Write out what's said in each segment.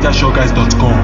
NigerShowGuys.com.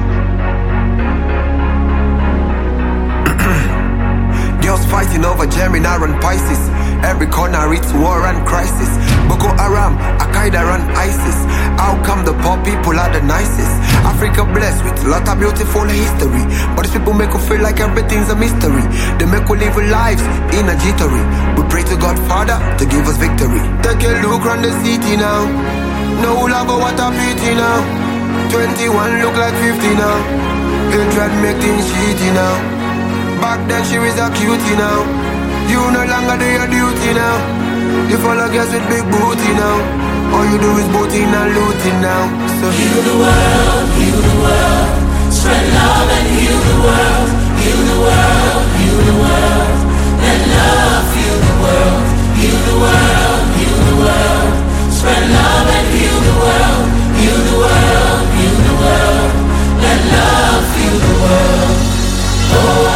Girls fighting over Gemini and Pisces. Every corner it's war and crisis. Boko Haram, Al-Qaeda and ISIS. How come the poor people are the nicest? Africa blessed with a lot of beautiful history, but these people make us feel like everything's a mystery. They make us live lives in a jittery. We pray to God Father to give us victory. Take a look around the city now. No love or what a pity now. 21 look like 50 now. Hatred make things shitty now. Back then she was a cutie now. You no longer do your duty now. You follow girls with big booty now. All you do is booting and looting now. So heal the world, heal the world. Spread love and heal the world. Heal the world, heal the world. Let love heal the world. Heal the world, heal the world. Spread love and heal the world. Heal the world, heal the world. Let love heal the world. Oh,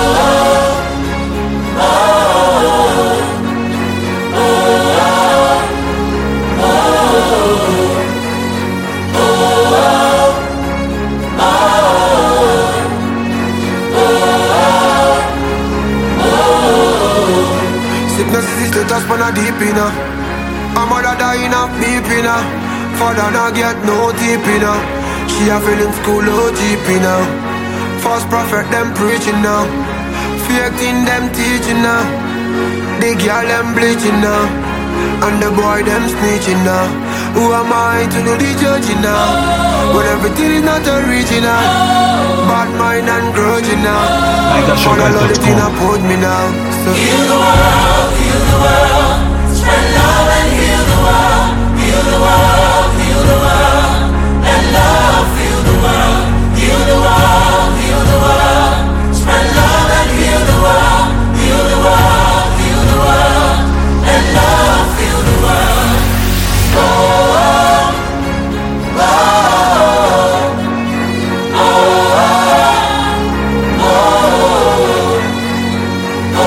oh, oh, oh, oh, oh. Sickness is the touch but not deep enough. A mother dying of beeping now. Father not get no deep enough. She a feeling school OGP now. False prophet them preaching now. Fake thing them teaching now. The girl them bleaching now. And the boy them snitching now. Who am I to do the judging now? When everything is not original. Bad mind and grudging now. For the Lord the thing I put me now. So heal the world, heal the world. Spread love and heal the world. Heal the world, heal the world. Let love heal the world. Heal the world, heal the world. Spread love and heal the world. Heal the world, heal the world. Let love heal the world. Oh, oh, oh, oh, oh,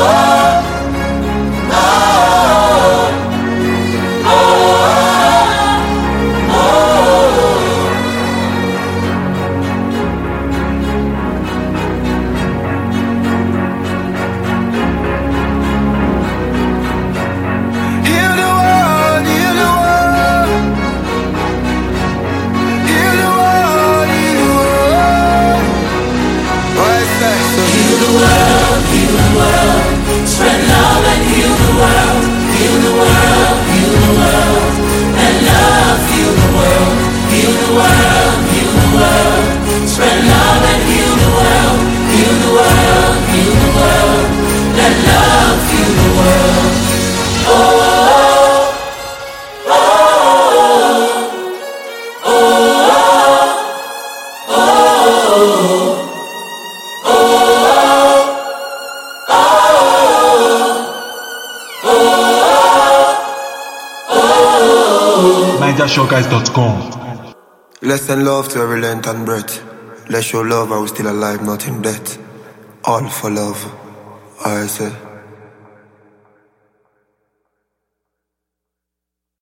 NigerShowGuys.com. let's send love to every length and breath. Let's show love while we're still alive, not in death. All for love, I say.